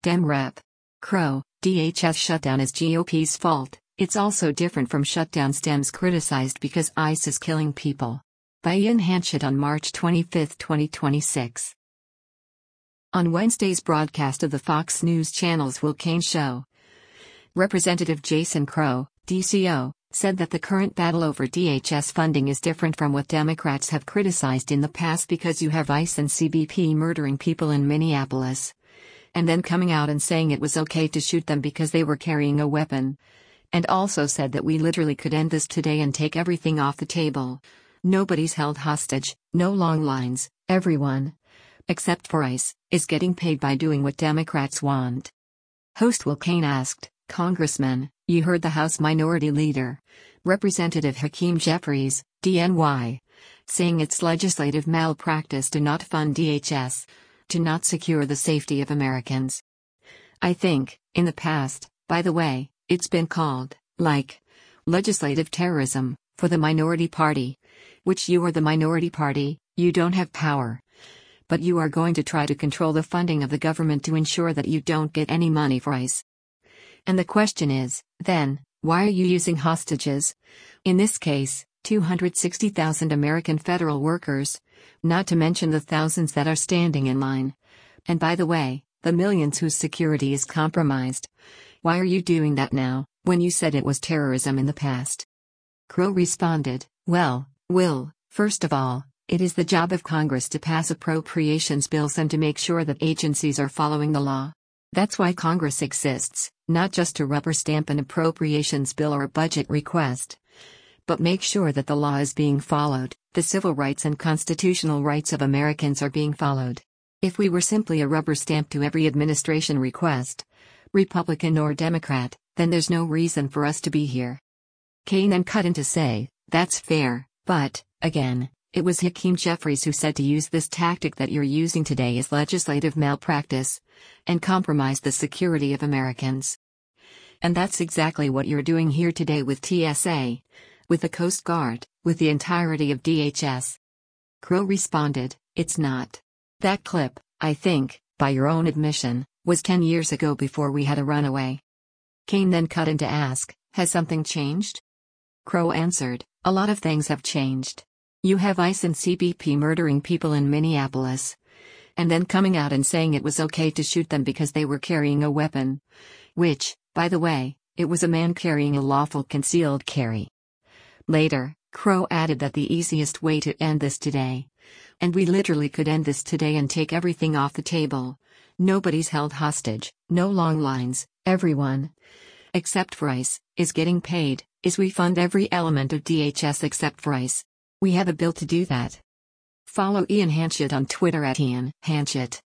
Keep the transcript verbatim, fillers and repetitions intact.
Dem Rep. Crow, D H S shutdown is G O P's fault. It's also different from shutdowns Dems criticized because ICE is killing people. By Ian Hanchett on March twenty-fifth, twenty twenty-six. On Wednesday's broadcast of the Fox News Channel's Will Cain Show, Representative Jason Crow, D C O, said that the current battle over D H S funding is different from what Democrats have criticized in the past because you have ICE and C B P murdering people in Minneapolis, and then coming out and saying it was okay to shoot them because they were carrying a weapon. And also said that we literally could end this today and take everything off the table. Nobody's held hostage, no long lines, everyone, except for ICE, is getting paid by doing what Democrats want. Host Will Cain asked, "Congressman, you heard the House Minority Leader, Representative Hakeem Jeffries, D N Y, saying it's legislative malpractice to not fund D H S, to not secure the safety of Americans. I think, in the past, by the way, it's been called, like, legislative terrorism, for the minority party, which you are the minority party, you don't have power. But you are going to try to control the funding of the government to ensure that you don't get any money for ICE. And the question is, then, why are you using hostages? In this case, two hundred sixty thousand American federal workers, not to mention the thousands that are standing in line. And by the way, the millions whose security is compromised. Why are you doing that now, when you said it was terrorism in the past?" Crow responded, "Well, Will, first of all, it is the job of Congress to pass appropriations bills and to make sure that agencies are following the law. That's why Congress exists, not just to rubber stamp an appropriations bill or a budget request, but make sure that the law is being followed, the civil rights and constitutional rights of Americans are being followed. If we were simply a rubber stamp to every administration request, Republican or Democrat, then there's no reason for us to be here." Cain then cut in to say, "That's fair, but, again, it was Hakeem Jeffries who said to use this tactic that you're using today is legislative malpractice, and compromise the security of Americans. And that's exactly what you're doing here today with T S A, with the Coast Guard, with the entirety of D H S." Crow responded, "It's not. That clip, I think, by your own admission, was ten years ago before we had a runaway." Cain then cut in to ask, "Has something changed?" Crow answered, "A lot of things have changed. You have ICE and C B P murdering people in Minneapolis, and then coming out and saying it was okay to shoot them because they were carrying a weapon. Which, by the way, it was a man carrying a lawful concealed carry." Later, Crow added that the easiest way to end this today, and we literally could end this today and take everything off the table. Nobody's held hostage, no long lines, everyone, except for ICE, is getting paid, is we fund every element of D H S except for ICE. We have a bill to do that. Follow Ian Hanchett on Twitter at Ian Hanchett.